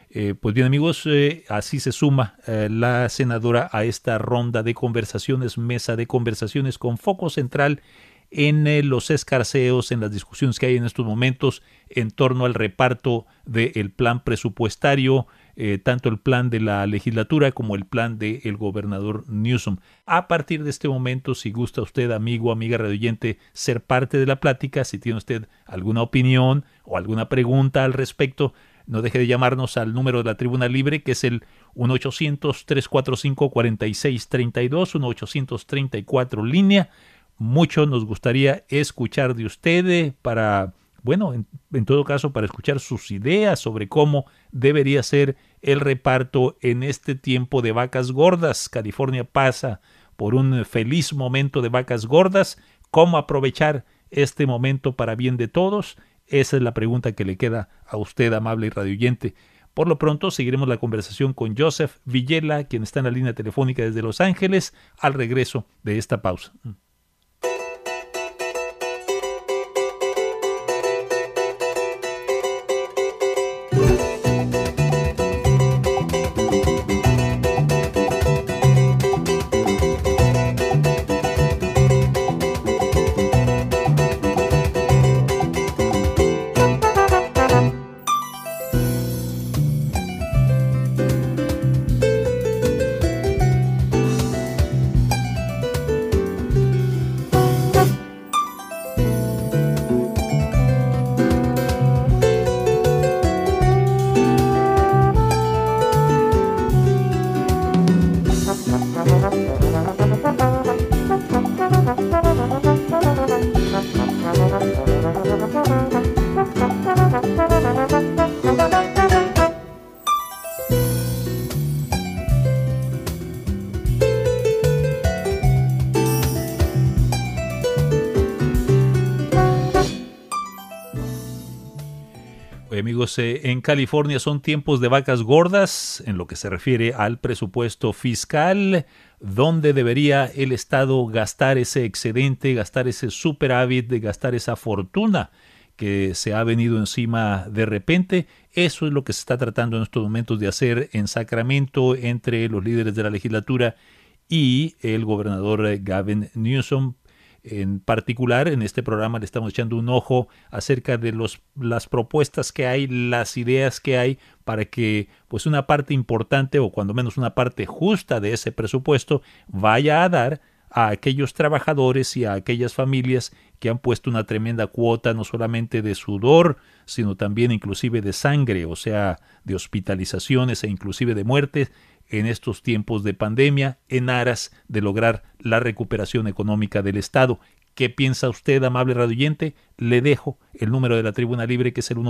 Pues bien amigos, así se suma la senadora a esta ronda de conversaciones, mesa de conversaciones con foco central en los escarceos, en las discusiones que hay en estos momentos en torno al reparto del plan presupuestario, tanto el plan de la legislatura como el plan del gobernador Newsom. A partir de este momento, si gusta usted, amigo, amiga radioyente, ser parte de la plática, si tiene usted alguna opinión o alguna pregunta al respecto, no deje de llamarnos al número de la Tribuna Libre, que es el 1-800-345-4632, 1-834 línea. Mucho nos gustaría escuchar de usted para, bueno, en todo caso, para escuchar sus ideas sobre cómo debería ser el reparto en este tiempo de vacas gordas. California pasa por un feliz momento de vacas gordas. ¿Cómo aprovechar este momento para bien de todos? Esa es la pregunta que le queda a usted, amable y radioyente. Por lo pronto, seguiremos la conversación con Joseph Villela, quien está en la línea telefónica desde Los Ángeles, al regreso de esta pausa. Amigos, en California son tiempos de vacas gordas en lo que se refiere al presupuesto fiscal, donde debería el Estado gastar ese excedente, gastar ese superávit, gastar esa fortuna que se ha venido encima de repente. Eso es lo que se está tratando en estos momentos de hacer en Sacramento entre los líderes de la legislatura y el gobernador Gavin Newsom. En particular, en este programa le estamos echando un ojo acerca de las propuestas que hay, las ideas que hay para que pues una parte importante o cuando menos una parte justa de ese presupuesto vaya a dar a aquellos trabajadores y a aquellas familias que han puesto una tremenda cuota no solamente de sudor, sino también inclusive de sangre, o sea, de hospitalizaciones e inclusive de muertes en estos tiempos de pandemia en aras de lograr la recuperación económica del Estado. ¿Qué piensa usted, amable radioyente? Le dejo el número de la Tribuna Libre, que es el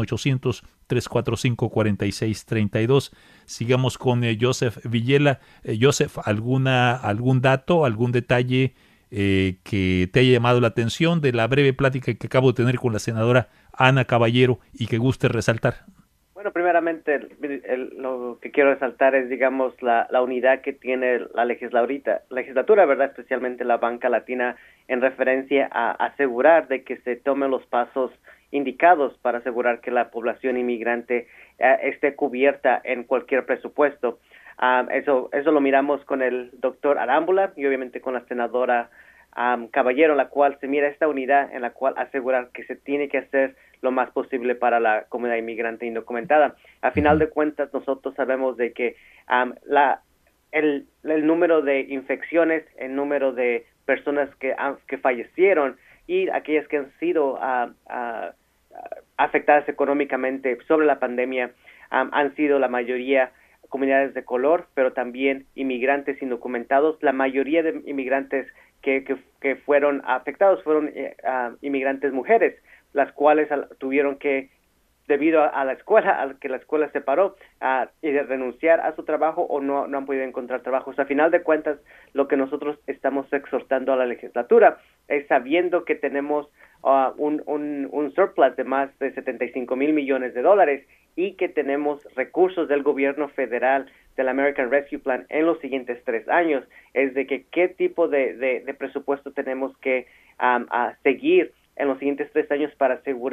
1-800-345-4632. Sigamos con Joseph Villela. Joseph, ¿algún dato, algún detalle que te haya llamado la atención de la breve plática que acabo de tener con la senadora Ana Caballero y que guste resaltar? Bueno, primeramente lo que quiero resaltar es, digamos, la unidad que tiene la legislatura, ¿verdad? Especialmente la banca latina en referencia a asegurar de que se tomen los pasos indicados para asegurar que la población inmigrante esté cubierta en cualquier presupuesto. Eso lo miramos con el doctor Arámbula y obviamente con la senadora Caballero, en la cual se mira esta unidad en la cual asegurar que se tiene que hacer lo más posible para la comunidad inmigrante indocumentada. A final de cuentas, nosotros sabemos de que el número de infecciones, el número de personas que fallecieron y aquellas que han sido afectadas económicamente sobre la pandemia han sido la mayoría comunidades de color, pero también inmigrantes indocumentados. La mayoría de inmigrantes que fueron afectados fueron inmigrantes mujeres, las cuales tuvieron que, debido a la escuela, a que la escuela se paró, y de renunciar a su trabajo o no han podido encontrar trabajo. O sea, a final de cuentas, lo que nosotros estamos exhortando a la legislatura es, sabiendo que tenemos un surplus de más de 75 mil millones de dólares y que tenemos recursos del gobierno federal del American Rescue Plan en los siguientes 3 años, es de que qué tipo de presupuesto tenemos que seguir en los siguientes 3 años para asegurar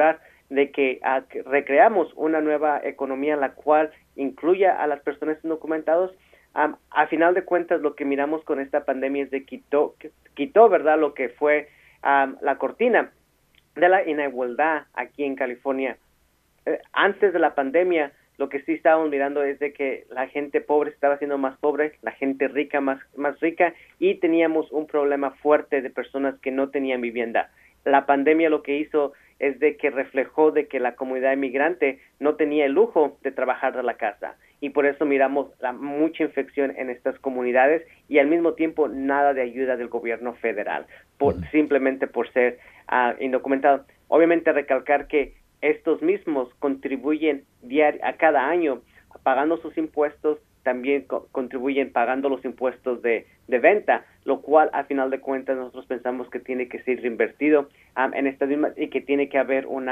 de que recreamos una nueva economía en la cual incluya a las personas indocumentadas. A final de cuentas, lo que miramos con esta pandemia es de quitó, ¿verdad?, lo que fue la cortina de la inigualdad aquí en California. Antes de la pandemia, lo que sí estábamos mirando es de que la gente pobre estaba siendo más pobre, la gente rica más rica, y teníamos un problema fuerte de personas que no tenían vivienda. La pandemia lo que hizo es de que reflejó de que la comunidad inmigrante no tenía el lujo de trabajar de la casa, y por eso miramos mucha infección en estas comunidades y al mismo tiempo nada de ayuda del gobierno federal, simplemente por ser indocumentados. Obviamente recalcar que estos mismos contribuyen a cada año pagando sus impuestos, también contribuyen pagando los impuestos de venta, lo cual a final de cuentas nosotros pensamos que tiene que ser reinvertido en estas mismas, y que tiene que haber un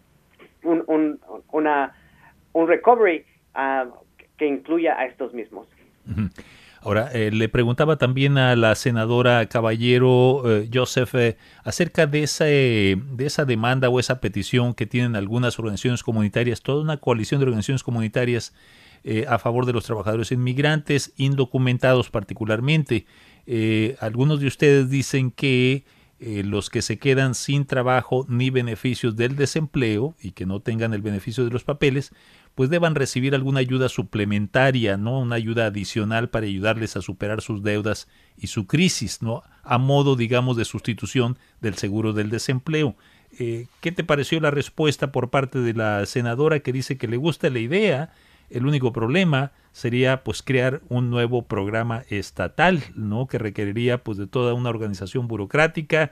recovery que incluya a estos mismos. Ahora, le preguntaba también a la senadora Caballero, Joseph, acerca de esa demanda o esa petición que tienen algunas organizaciones comunitarias, toda una coalición de organizaciones comunitarias a favor de los trabajadores inmigrantes, indocumentados particularmente. Algunos de ustedes dicen que los que se quedan sin trabajo ni beneficios del desempleo y que no tengan el beneficio de los papeles, pues deban recibir alguna ayuda suplementaria, ¿no? Una ayuda adicional para ayudarles a superar sus deudas y su crisis, ¿no? A modo, digamos, de sustitución del seguro del desempleo. ¿Qué te pareció la respuesta por parte de la senadora, que dice que le gusta la idea? El único problema sería pues crear un nuevo programa estatal, ¿no?, que requeriría pues de toda una organización burocrática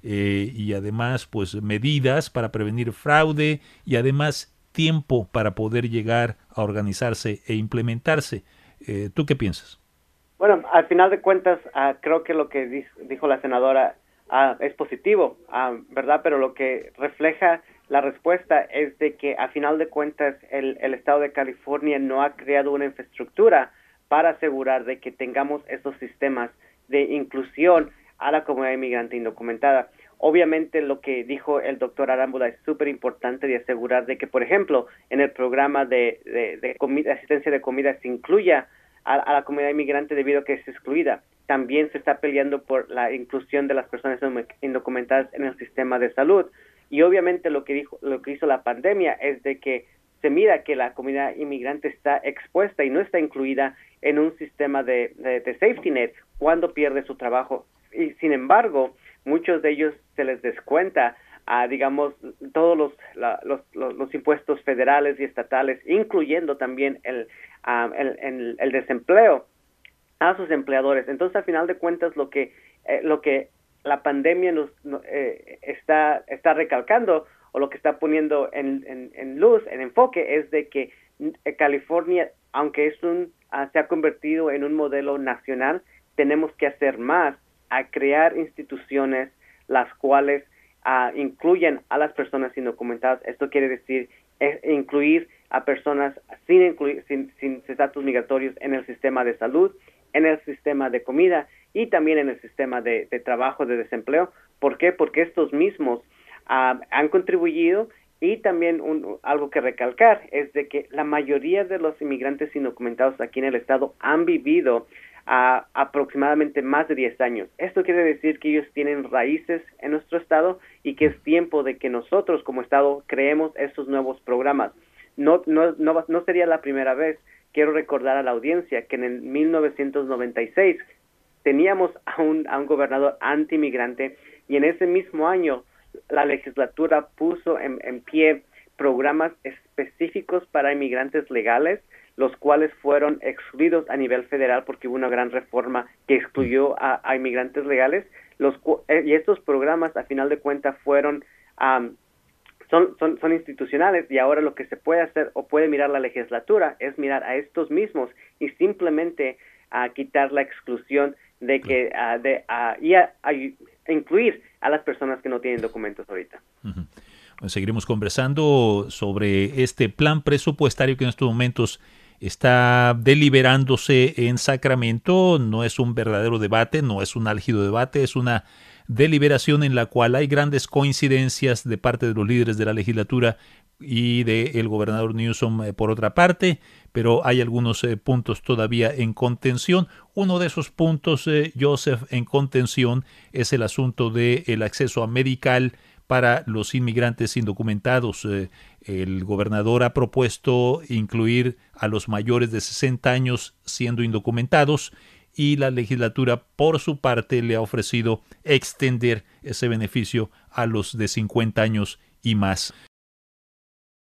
y además pues medidas para prevenir fraude y además tiempo para poder llegar a organizarse e implementarse. ¿Tú qué piensas? Bueno, al final de cuentas, creo que lo que dijo la senadora es positivo, ¿verdad? Pero lo que refleja la respuesta es de que a final de cuentas el estado de California no ha creado una infraestructura para asegurar de que tengamos esos sistemas de inclusión a la comunidad inmigrante indocumentada. Obviamente lo que dijo el doctor Arámbula es súper importante, de asegurar de que, por ejemplo, en el programa de asistencia de comida se incluya a la comunidad inmigrante debido a que es excluida. También se está peleando por la inclusión de las personas indocumentadas en el sistema de salud. Y obviamente lo que hizo la pandemia es de que se mira que la comunidad inmigrante está expuesta y no está incluida en un sistema de safety net cuando pierde su trabajo. Y sin embargo, muchos de ellos se les descuenta, digamos, todos los impuestos federales y estatales, incluyendo también el desempleo a sus empleadores. Entonces, al final de cuentas, lo que la pandemia está recalcando, o lo que está poniendo en luz, en enfoque, es de que California, aunque se ha convertido en un modelo nacional, tenemos que hacer más a crear instituciones las cuales incluyen a las personas indocumentadas. Esto quiere decir incluir a personas sin estatus migratorios en el sistema de salud, en el sistema de comida y también en el sistema de trabajo, de desempleo. ¿Por qué? Porque estos mismos han contribuido. Y también algo que recalcar es de que la mayoría de los inmigrantes indocumentados aquí en el estado han vivido aproximadamente más de 10 años. Esto quiere decir que ellos tienen raíces en nuestro estado y que es tiempo de que nosotros como estado creemos estos nuevos programas. No sería la primera vez. Quiero recordar a la audiencia que en el 1996 teníamos a un gobernador anti-inmigrante, y en ese mismo año la legislatura puso en pie programas específicos para inmigrantes legales, los cuales fueron excluidos a nivel federal porque hubo una gran reforma que excluyó a inmigrantes legales. Y estos programas, a final de cuentas, son institucionales, y ahora lo que se puede hacer o puede mirar la legislatura es mirar a estos mismos y simplemente quitar la exclusión de que incluir a las personas que no tienen documentos ahorita. Uh-huh. Bueno, seguiremos conversando sobre este plan presupuestario que en estos momentos está deliberándose en Sacramento. No es un verdadero debate, no es un álgido debate, es una deliberación en la cual hay grandes coincidencias de parte de los líderes de la legislatura, y del gobernador Newsom por otra parte, pero hay algunos puntos todavía en contención. Uno de esos puntos, Joseph, en contención es el asunto del acceso a medical para los inmigrantes indocumentados. El gobernador ha propuesto incluir a los mayores de 60 años siendo indocumentados y la legislatura, por su parte, le ha ofrecido extender ese beneficio a los de 50 años y más.